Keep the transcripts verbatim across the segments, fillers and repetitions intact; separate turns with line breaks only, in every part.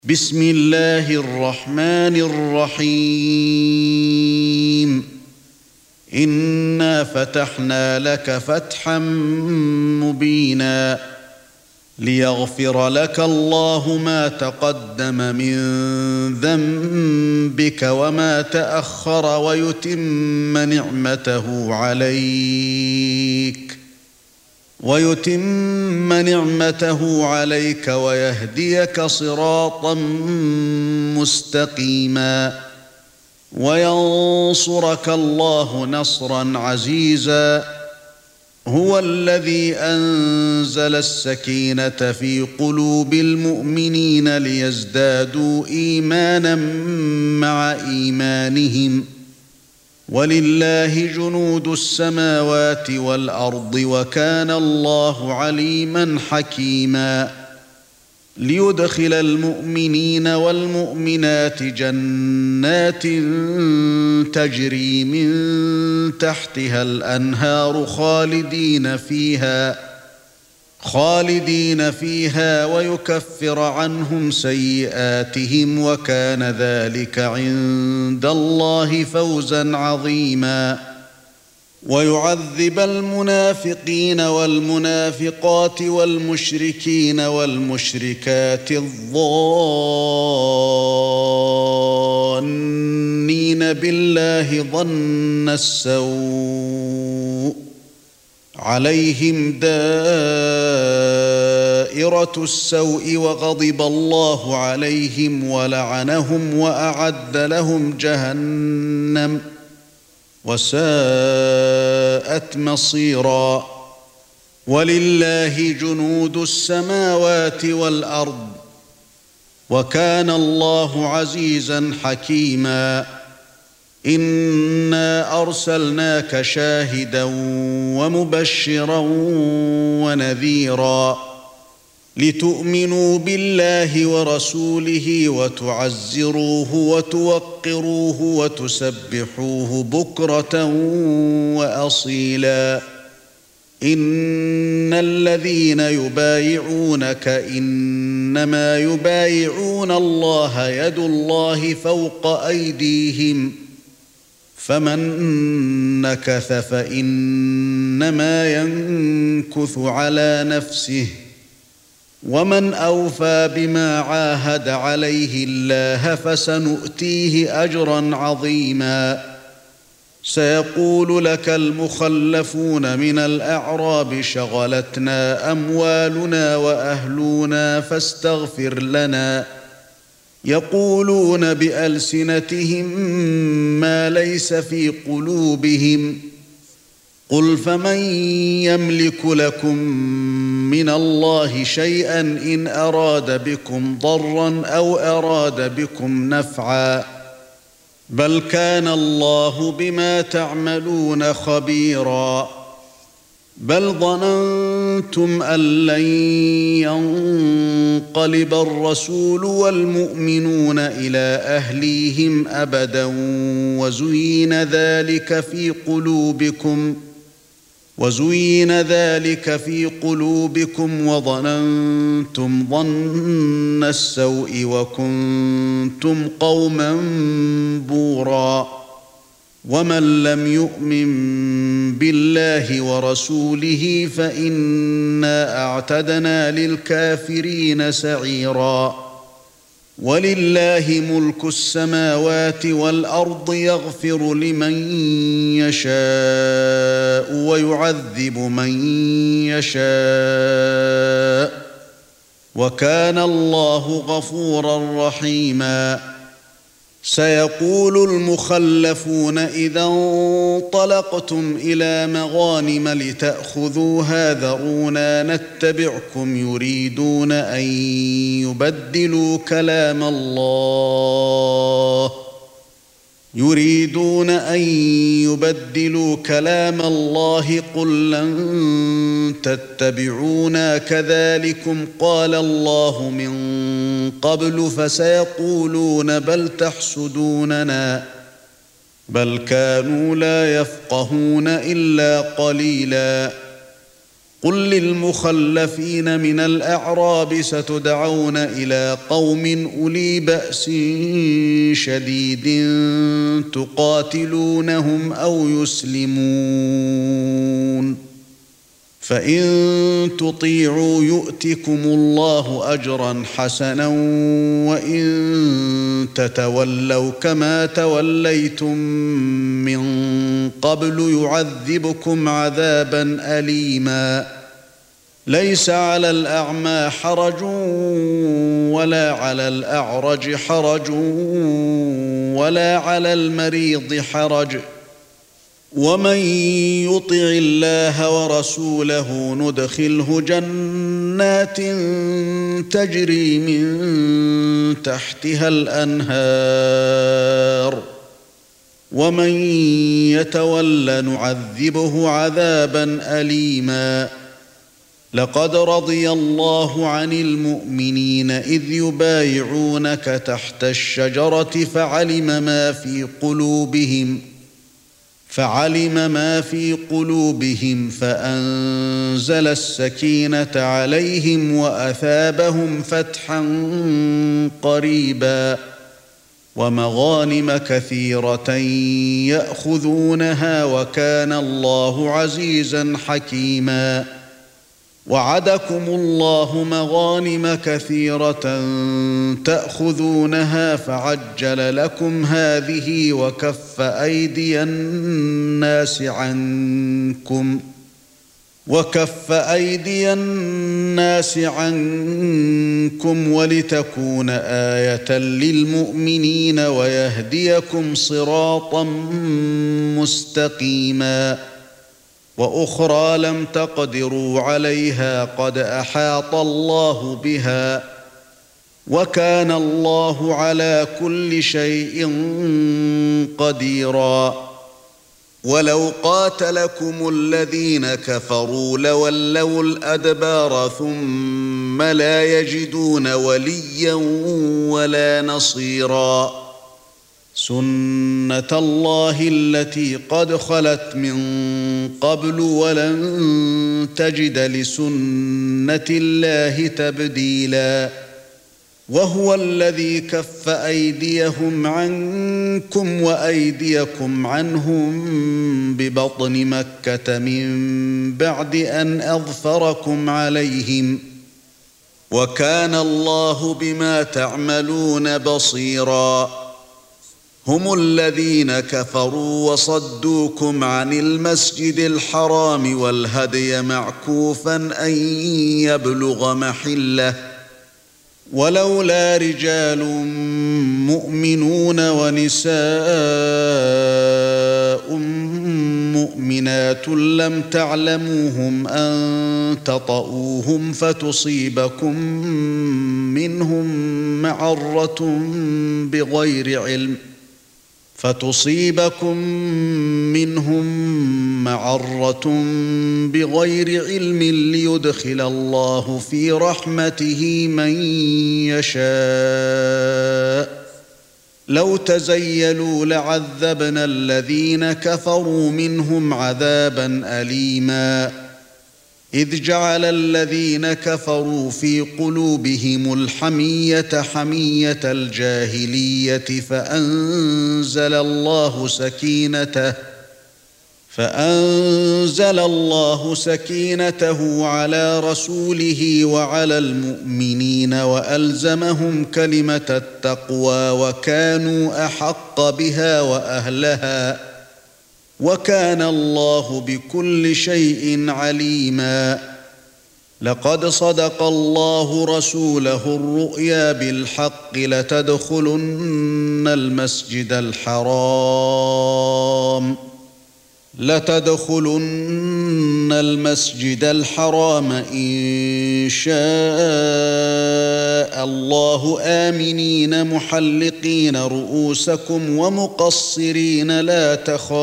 بسم الله الرحمن الرحيم إنا فتحنا لك فتحا مبينا ليغفر لك الله ما تقدم من ذنبك وما تأخر ويتم نعمته عليك ويتم نعمته عليك ويهديك صراطا مستقيما وينصرك الله نصرا عزيزا هو الذي أنزل السكينة في قلوب المؤمنين ليزدادوا إيمانا مع إيمانهم ولله جنود السماوات والأرض وكان الله عليما حكيما ليدخل المؤمنين والمؤمنات جنات تجري من تحتها الأنهار خالدين فيها خالدين فيها ويكفر عنهم سيئاتهم وكان ذلك عند الله فوزا عظيما ويعذب المنافقين والمنافقات والمشركين والمشركات الظانين بالله ظن السوء عليهم دائرة السوء وغضب الله عليهم ولعنهم وأعد لهم جهنم وساءت مصيرا ولله جنود السماوات والأرض وكان الله عزيزا حكيما إنا أرسلناك شاهدا ومبشرا ونذيرا لتؤمنوا بالله ورسوله وتعزروه وتوقروه وتسبحوه بكرة وأصيلا إن الذين يبايعونك إنما يبايعون الله يد الله فوق أيديهم فمن نكث فإنما ينكث على نفسه ومن أوفى بما عاهد عليه الله فسنؤتيه أجرا عظيما سيقول لك المخلفون من الأعراب شغلتنا أموالنا وأهلنا فاستغفر لنا يقولون بألسنتهم ما ليس في قلوبهم قل فمن يملك لكم من الله شيئا إن أراد بكم ضرا أو أراد بكم نفعا بل كان الله بما تعملون خبيرا بل ظننتم أن لن ينقلب الرسول والمؤمنون إلى أهليهم أبدا وزين ذلك في قلوبكم وزين ذلك في قلوبكم وظننتم ظن السوء وكنتم قوما بورا ومن لم يؤمن بالله ورسوله فإنا أعتدنا للكافرين سعيرا ولله ملك السماوات والأرض يغفر لمن يشاء ويعذب من يشاء وكان الله غفورا رحيما سيقول المخلفون إذا انطلقتم إلى مغانم لتأخذوها ذرونا نتبعكم يريدون أن يبدلوا كلام الله يريدون أن يبدلوا كلام الله قل لن تتبعونا كذلكم قال الله من قبل فسيقولون بل تحسدوننا بل كانوا لا يفقهون إلا قليلا قل للمخلفين من الأعراب ستدعون إلى قوم أولي بأس شديد تقاتلونهم أو يسلمون فإن تطيعوا يؤتكم الله أجرا حسنا وإن تتولوا كما توليتم من قبل يعذبكم عذابا أليما ليس على الأعمى حرج ولا على الأعرج حرج ولا على المريض حرج ومن يطع الله ورسوله ندخله جنات تجري من تحتها الأنهار ومن يتول نعذبه عذابا أليما لقد رضي الله عن المؤمنين إذ يبايعونك تحت الشجرة فعلم ما في قلوبهم فعلم ما في قلوبهم فأنزل السكينة عليهم وأثابهم فتحا قريبا ومغانم كثيرة يأخذونها وكان الله عزيزا حكيما وعدكم الله مغانم كثيرة تأخذونها فعجل لكم هذه وكف أيدي الناس عنكم وكف أيدي الناس عنكم ولتكون آية للمؤمنين ويهديكم صراطا مستقيما وأخرى لم تقدروا عليها قد أحاط الله بها وكان الله على كل شيء قديرا ولو قاتلكم الذين كفروا لولوا الأدبار ثم لا يجدون وليا ولا نصيرا سنة الله التي قد خلت من قبل ولن تجد لسنة الله تبديلا وهو الذي كف أيديهم عنكم وأيديكم عنهم ببطن مكة من بعد أن أظفركم عليهم وكان الله بما تعملون بصيرا هم الذين كفروا وصدوكم عن المسجد الحرام والهدي معكوفا أن يبلغ محله ولولا رجال مؤمنون ونساء مؤمنات لم تعلموهم أن تطؤوهم فتصيبكم منهم معرة بغير علم فتصيبكم منهم معرة بغير علم ليدخل الله في رحمته من يشاء لو تزيلوا لعذبنا الذين كفروا منهم عذابا أليما إذ جعل الذين كفروا في قلوبهم الحمية حمية الجاهلية فأنزل الله سكينته فأنزل الله سكينته على رسوله وعلى المؤمنين وألزمهم كلمة التقوى وكانوا أحق بها وأهلها وكان الله بكل شيء عليما لقد صدق الله رسوله الرؤيا بالحق لتدخلن المسجد الحرام لتدخلن المسجد الحرام إن شاء الله آمنين محلقين رؤوسكم ومقصرين لا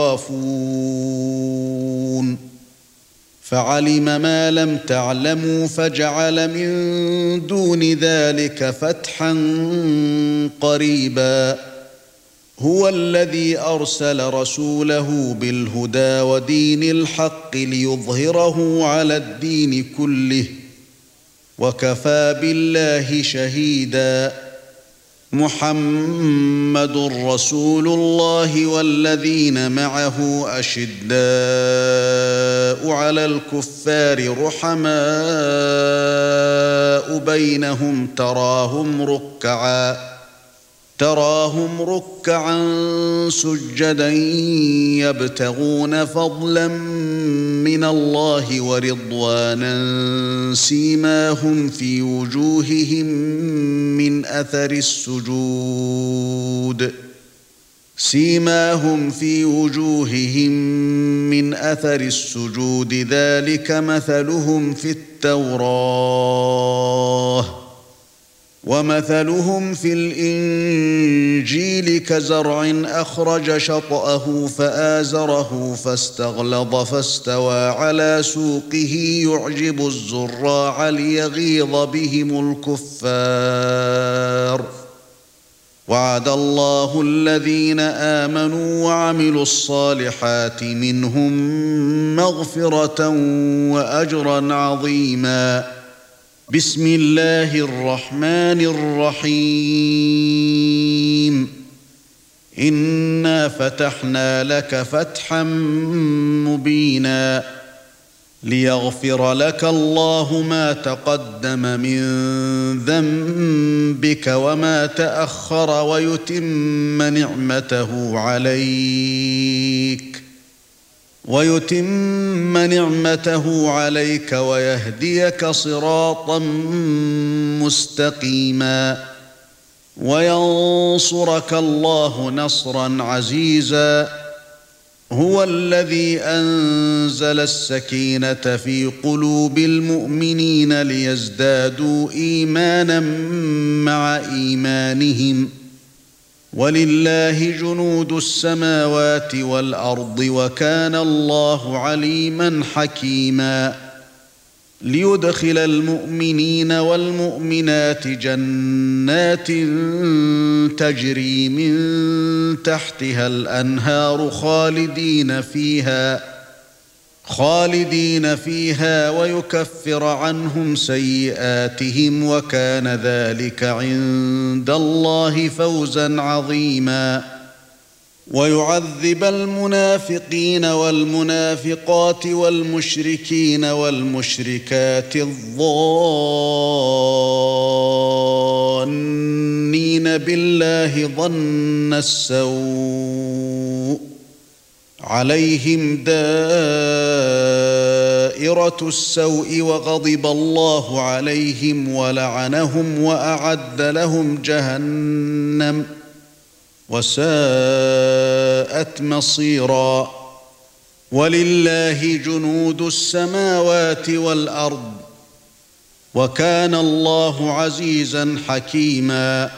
تخافون فعلم ما لم تعلموا فجعل من دون ذلك فتحا قريبا هو الذي أرسل رسوله بالهدى ودين الحق ليظهره على الدين كله وكفى بالله شهيدا. محمد رسول الله والذين معه أشداء على الكفار رحماء بينهم تراهم ركعا تراهم ركعا سجدا يبتغون فضلا من الله ورضوانا سيماهم في وجوههم من أثر السجود سيماهم في وجوههم من أثر السجود ذلك مثلهم في التوراة ومثلهم في الإنجيل كزرع أخرج شطأه فآزره فاستغلظ فاستوى على سوقه يعجب الزراع ليغيظ بهم الكفار. وعد الله الذين آمنوا وعملوا الصالحات منهم مغفرة وأجرا عظيما. بسم الله الرحمن الرحيم. إنا فتحنا لك فتحا مبينا ليغفر لك الله ما تقدم من ذنبك وما تأخر ويتم نعمته عليك ويتم نعمته عليك ويهديك صراطا مستقيما وينصرك الله نصرا عزيزا. هو الذي أنزل السكينة في قلوب المؤمنين ليزدادوا إيمانا مع إيمانهم ولله جنود السماوات والأرض وكان الله عليما حكيما. ليدخل المؤمنين والمؤمنات جنات تجري من تحتها الأنهار خالدين فيها خالدين فيها ويكفر عنهم سيئاتهم وكان ذلك عند الله فوزا عظيما. ويعذب المنافقين والمنافقات والمشركين والمشركات الظانين بالله ظن السوء عليهم دائرة السوء وغضب الله عليهم ولعنهم وأعد لهم جهنم وساءت مصيرا. ولله جنود السماوات والأرض وكان الله عزيزا حكيما.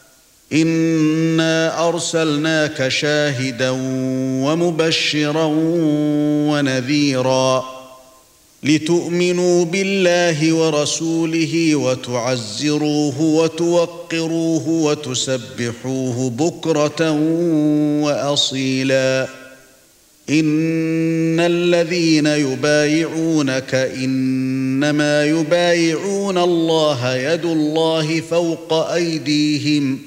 إنا أرسلناك شاهدا ومبشرا ونذيرا لتؤمنوا بالله ورسوله وتعزروه وتوقروه وتسبحوه بكرة وأصيلا. إن الذين يبايعونك إنما يبايعون الله يد الله فوق أيديهم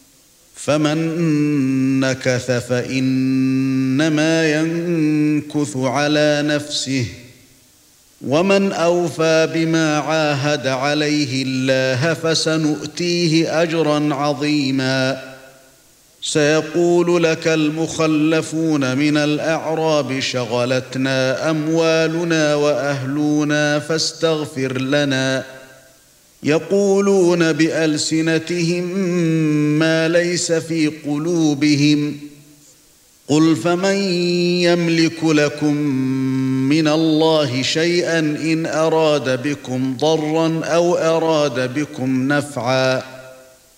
فمن نكث فإنما ينكث على نفسه ومن أوفى بما عاهد عليه الله فسنؤتيه أجرا عظيما. سيقول لك المخلفون من الأعراب شغلتنا أموالنا وأهلنا فاستغفر لنا يقولون بألسنتهم ما ليس في قلوبهم قل فمن يملك لكم من الله شيئا إن أراد بكم ضرا أو أراد بكم نفعا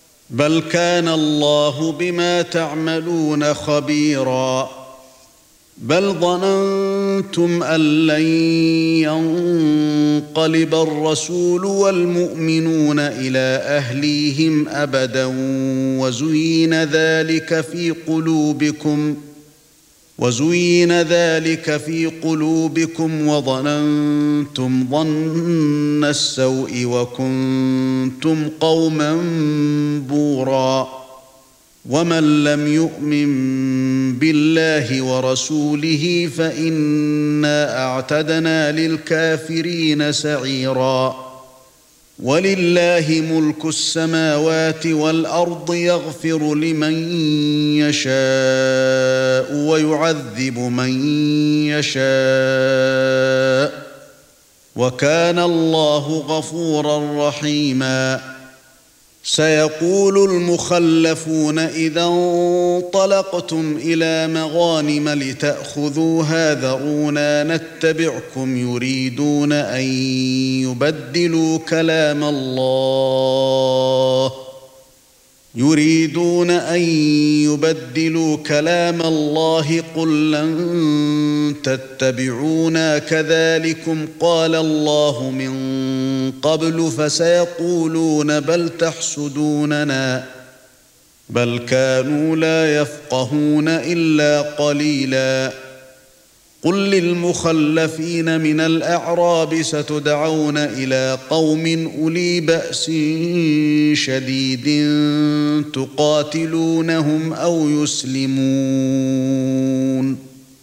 بل كان الله بما تعملون خبيرا. بل ظننتم أن لن ينقلب الرسول والمؤمنون إلى أهليهم أبدا وزين ذلك في قلوبكم وزين ذلك في قلوبكم وظننتم ظن السوء وكنتم قوما بورا ومن لم يؤمن بالله ورسوله فإنا أعتدنا للكافرين سعيرا ولله ملك السماوات والأرض يغفر لمن يشاء ويعذب من يشاء وكان الله غفورا رحيما سيقول المخلفون إذا انطلقتم إلى مغانم لتأخذوها ذرونا نتبعكم يريدون أن يبدلوا كلام الله يريدون أن يبدلوا كلام الله قل لن تتبعونا كذلكم قال الله من قبل فسيقولون بل تحسدوننا بل كانوا لا يفقهون إلا قليلا قل للمخلفين من الأعراب ستدعون إلى قوم أولي بأس شديد تقاتلونهم أو يسلمون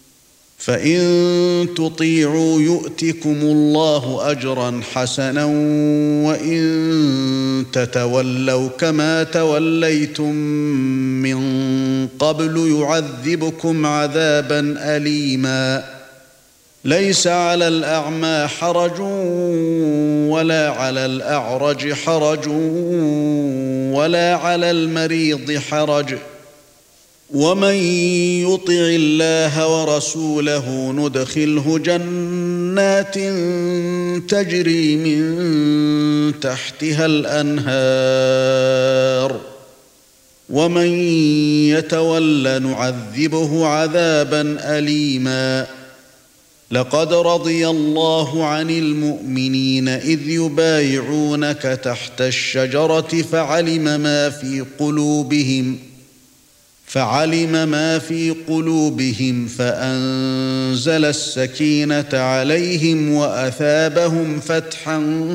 فإن تطيعوا يؤتكم الله أجرا حسنا وإن تتولوا كما توليتم من قبل يعذبكم عذابا أليما ليس على الأعمى حرج ولا على الأعرج حرج ولا على المريض حرج ومن يطع الله ورسوله ندخله جنات تجري من تحتها الأنهار ومن يتول نعذبه عذابا أليما لقد رضي الله عن المؤمنين إذ يبايعونك تحت الشجرة فعلم ما في قلوبهم فعلم ما في قلوبهم فأنزل السكينة عليهم وأثابهم فتحا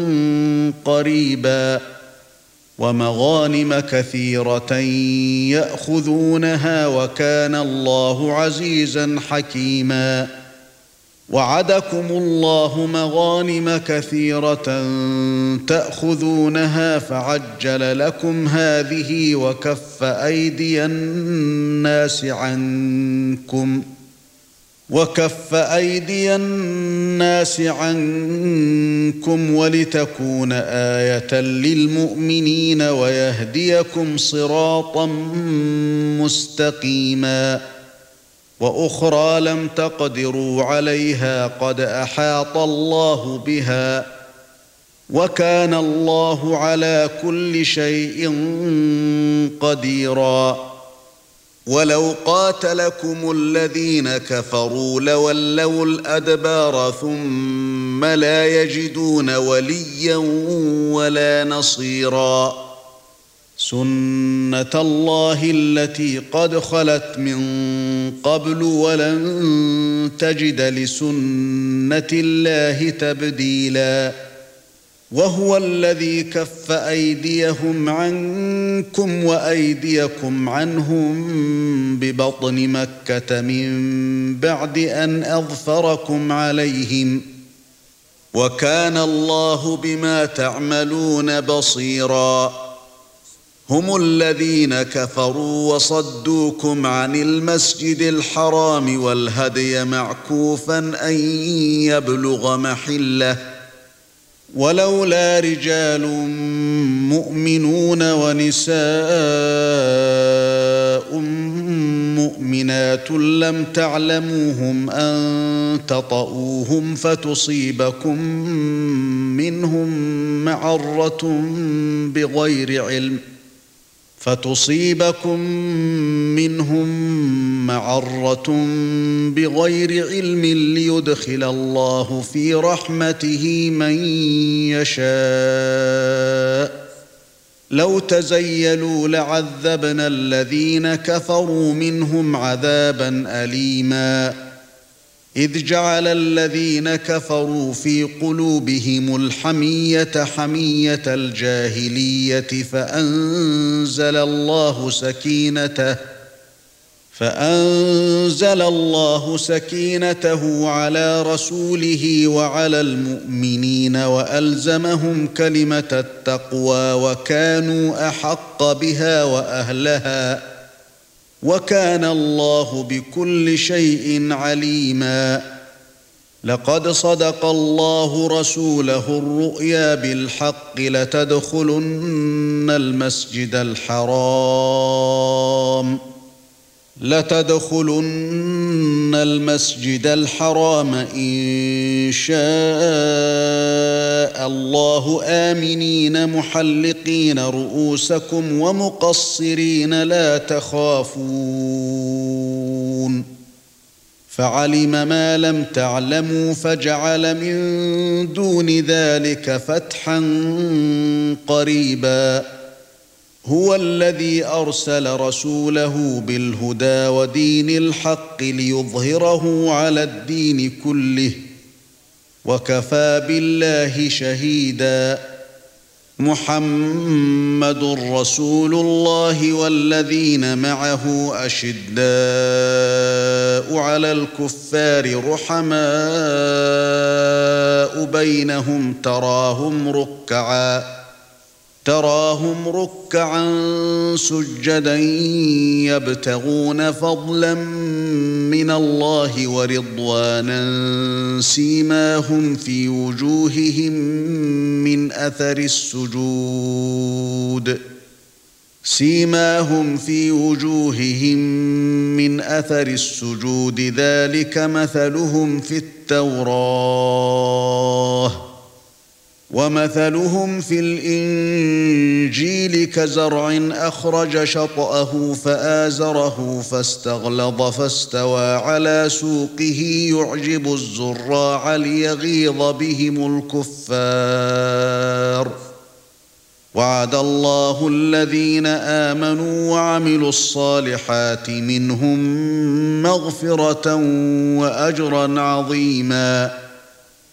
قريبا ومغانم كثيرة يأخذونها وكان الله عزيزا حكيما وعدكم الله مغانم كثيرة تأخذونها فعجل لكم هذه وكف أيدي الناس عنكم وكف أيدي الناس عنكم ولتكون آية للمؤمنين ويهديكم صراطا مستقيما وأخرى لم تقدروا عليها قد أحاط الله بها وكان الله على كل شيء قديرا ولو قاتلكم الذين كفروا لولوا الأدبار ثم لا يجدون وليا ولا نصيرا سنة الله التي قد خلت من قبل ولن تجد لسنة الله تبديلا وهو الذي كف أيديهم عنكم وأيديكم عنهم ببطن مكة من بعد أن أظفركم عليهم وكان الله بما تعملون بصيرا هم الذين كفروا وصدوكم عن المسجد الحرام والهدي معكوفا أن يبلغ محله ولولا رجال مؤمنون ونساء مؤمنات لم تعلموهم أن تطؤوهم فتصيبكم منهم معرة بغير علم فتصيبكم منهم معرة بغير علم ليدخل الله في رحمته من يشاء لو تزيلوا لعذبنا الذين كفروا منهم عذابا أليما إذ جعل الذين كفروا في قلوبهم الحمية حمية الجاهلية فأنزل الله سكينته فأنزل الله سكينته على رسوله وعلى المؤمنين وألزمهم كلمة التقوى وكانوا أحق بها وأهلها وكان الله بكل شيء عليما لقد صدق الله رسوله الرؤيا بالحق لتدخلن المسجد الحرام لتدخلن المسجد الحرام إن شاء الله آمنين محلقين رؤوسكم ومقصرين لا تخافون فعلم ما لم تعلموا فجعل من دون ذلك فتحا قريبا هو الذي أرسل رسوله بالهدى ودين الحق ليظهره على الدين كله وكفى بالله شهيدا محمد رسول الله والذين معه أشداء على الكفار رحماء بينهم تراهم ركعا تراهم ركعا سجدا يبتغون فضلا من الله ورضوانا سيماهم في وجوههم من أثر السجود سيماهم في وجوههم من أثر السجود ذلك مثلهم في التوراة ومثلهم في الإنجيل كزرع أخرج شطأه فآزره فاستغلظ فاستوى على سوقه يعجب الزراع ليغيظ بهم الكفار وعد الله الذين آمنوا وعملوا الصالحات منهم مغفرة وأجرا عظيما